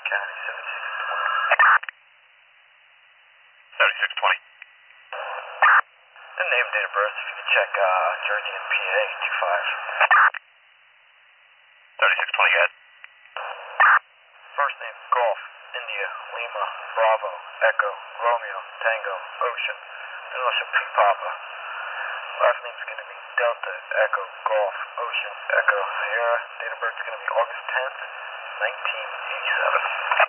County, 7620. 7620. And name and date of birth, if you could check Jersey and PA, 3620, go ahead. First name, Golf, India, Lima, Bravo, Echo, Romeo, Tango, Ocean, Initial P Papa. Last name's going to be Delta, Echo, Golf, Ocean, Echo, Sierra. Date of birth is going to be August 10th, 1987.